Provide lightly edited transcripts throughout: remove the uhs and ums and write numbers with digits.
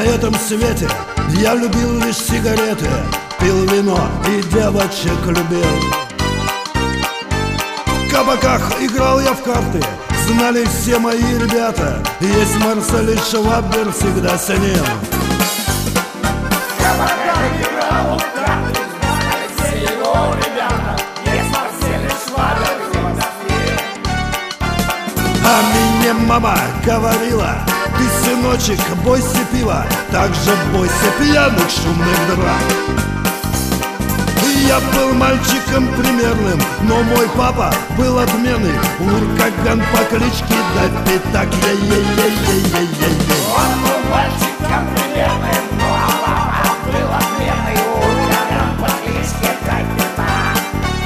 этом свете я любил лишь сигареты, пил вино и девочек любил. В кабаках играл я в карты, знали все мои ребята. Есть Марсель и Швабер, всегда с ним. В кабаках играл в карты, знали все его ребята. Есть Марсель и Швабер, всегда с ним. А мне мама говорила: ты, сыночек, бойся пива, так же бойся пьяных шумных драк. Я был мальчиком примерным, но мой папа был отменный. Уркаган по кличке Давидак. Он был мальчиком примерным, но папа был отменный. Уркаган по кличке Давидак.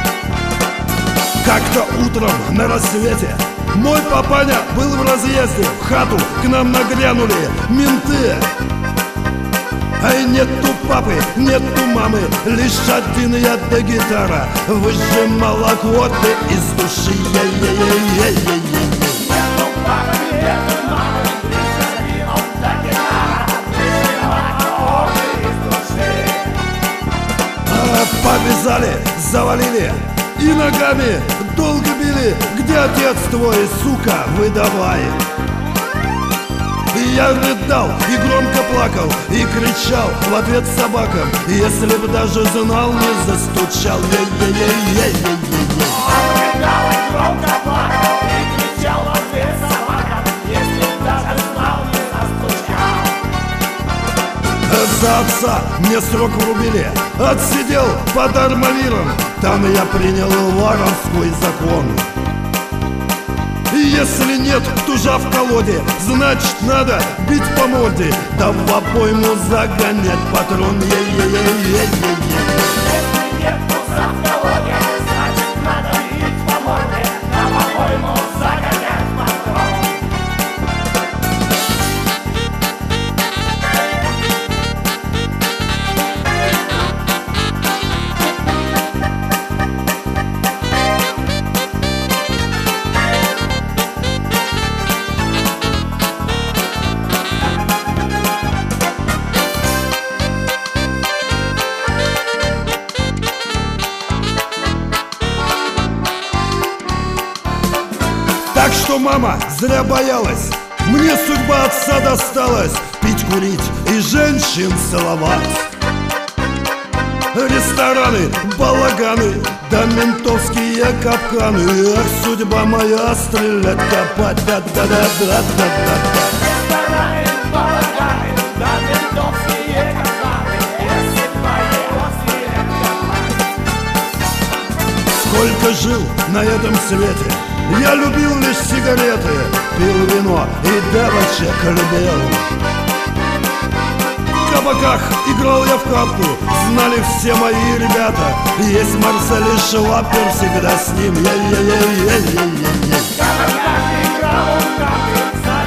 Как-то утром на рассвете мой папаня был в разъезде. В хату к нам нагрянули менты. Ай, нету папы, нету мамы, лишь один я да гитара. Выжимал аккорды из души. Нету папы, нету мамы, лишь один он да гитара. Выжимал аккорды из души. Повязали, завалили и ногами долго били. Где отец твой, сука, выдавай? Я рыдал и громко плакал, и кричал в ответ собакам. Если б даже знал, не застучал. Он рыдал и громко плакал, и кричал в ответ собакам. Если б даже знал, не застучал. За отца мне срок врубили, отсидел под армавиром. Там я принял воровской закон. Если нет тужа в колоде, значит надо бить по морде, да в обойму загонять патрон. Если нет тужа в колоде, значит надо бить по морде, да в обойму загонять патрон. Так что мама зря боялась, мне судьба отца досталась: пить, курить и женщин целовать. Рестораны, балаганы, да ментовские капканы. Ах, судьба моя, стрелять, копать, да-да-да-да-да-да. Рестораны, балаганы, да ментовские капканы. Если твоего стрелять, копать. Сколько жил на этом свете, я любил лишь сигареты, пил вино и девочек любил. В кабаках играл я в карты, знали все мои ребята. Есть Марсель и Швабер, всегда с ним. В кабаках играл в карты,